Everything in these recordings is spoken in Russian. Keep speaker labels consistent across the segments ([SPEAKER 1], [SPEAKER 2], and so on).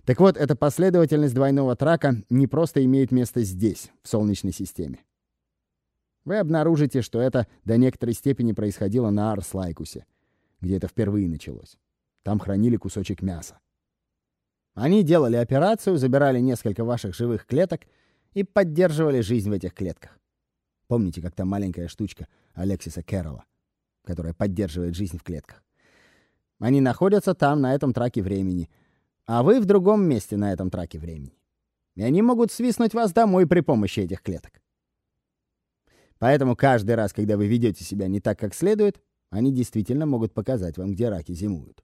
[SPEAKER 1] Так вот, эта последовательность двойного трака не просто имеет место здесь, в Солнечной системе. Вы обнаружите, что это до некоторой степени происходило на Арс-Лайкусе, где это впервые началось. Там хранили кусочек мяса. Они делали операцию, забирали несколько ваших живых клеток и поддерживали жизнь в этих клетках. Помните, как та маленькая штучка Алексиса Кэрролла, которая поддерживает жизнь в клетках? Они находятся там, на этом траке времени, а вы в другом месте на этом траке времени. И они могут свистнуть вас домой при помощи этих клеток. Поэтому каждый раз, когда вы ведете себя не так, как следует, они действительно могут показать вам, где раки зимуют.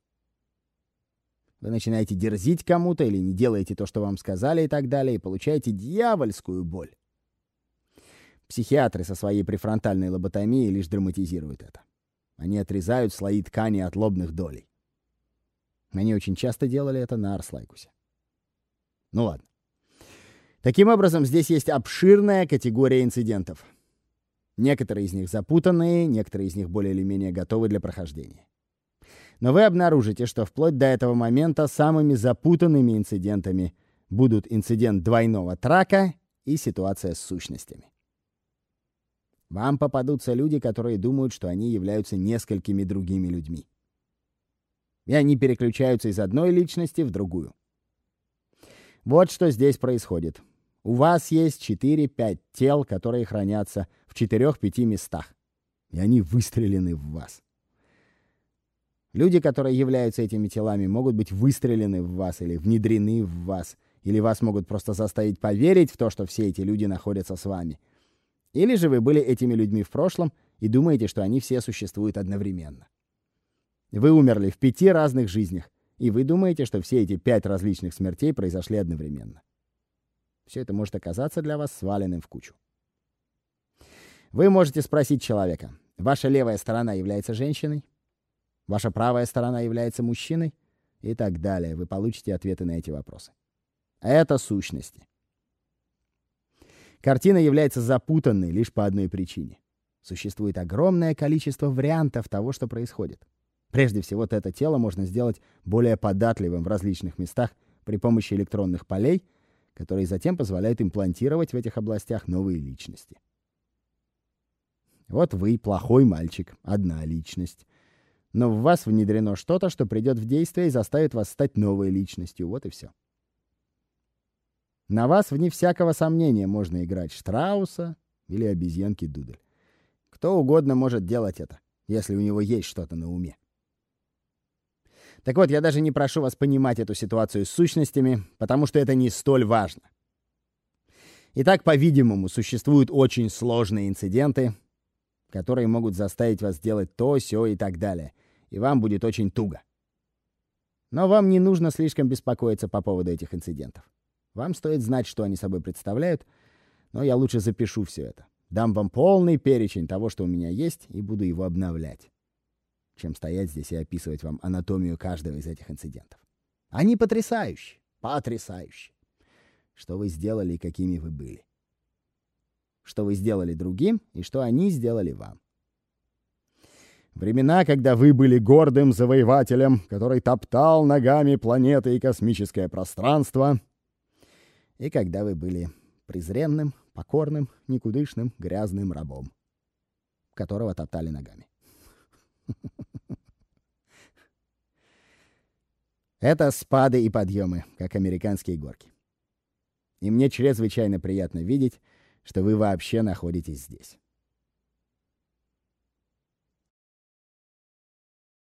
[SPEAKER 1] Вы начинаете дерзить кому-то или не делаете то, что вам сказали и так далее, и получаете дьявольскую боль. Психиатры со своей префронтальной лоботомией лишь драматизируют это. Они отрезают слои ткани от лобных долей. Они очень часто делали это на Арс-Лайкусе. Ну ладно. Таким образом, здесь есть обширная категория инцидентов. Некоторые из них запутанные, некоторые из них более или менее готовы для прохождения. Но вы обнаружите, что вплоть до этого момента самыми запутанными инцидентами будут инцидент двойного трака и ситуация с сущностями. Вам попадутся люди, которые думают, что они являются несколькими другими людьми. И они переключаются из одной личности в другую. Вот что здесь происходит. У вас есть 4-5 тел, которые хранятся в 4-5 местах. И они выстрелены в вас. Люди, которые являются этими телами, могут быть выстрелены в вас или внедрены в вас. Или вас могут просто заставить поверить в то, что все эти люди находятся с вами. Или же вы были этими людьми в прошлом и думаете, что они все существуют одновременно. Вы умерли в 5 разных жизнях, и вы думаете, что все эти 5 различных смертей произошли одновременно. Все это может оказаться для вас сваленным в кучу. Вы можете спросить человека: ваша левая сторона является женщиной? Ваша правая сторона является мужчиной? И так далее. Вы получите ответы на эти вопросы. Это сущности. Картина является запутанной лишь по одной причине. Существует огромное количество вариантов того, что происходит. Прежде всего, это тело можно сделать более податливым в различных местах при помощи электронных полей, которые затем позволяют имплантировать в этих областях новые личности. Вот вы, плохой мальчик, одна личность. Но в вас внедрено что-то, что придет в действие и заставит вас стать новой личностью. Вот и все. На вас, вне всякого сомнения, можно играть Штрауса или обезьянки Дудель. Кто угодно может делать это, если у него есть что-то на уме. Так вот, я даже не прошу вас понимать эту ситуацию с сущностями, потому что это не столь важно. Итак, по-видимому, существуют очень сложные инциденты, которые могут заставить вас делать то, сё и так далее, и вам будет очень туго. Но вам не нужно слишком беспокоиться по поводу этих инцидентов. Вам стоит знать, что они собой представляют, но я лучше запишу все это. Дам вам полный перечень того, что у меня есть, и буду его обновлять, чем стоять здесь и описывать вам анатомию каждого из этих инцидентов. Они потрясающие, потрясающие. Что вы сделали и какими вы были. Что вы сделали другим и что они сделали вам. Времена, когда вы были гордым завоевателем, который топтал ногами планеты и космическое пространство, и когда вы были презренным, покорным, никудышным, грязным рабом, которого топтали ногами. Это спады и подъемы, как американские горки. И мне чрезвычайно приятно видеть, что вы вообще находитесь здесь.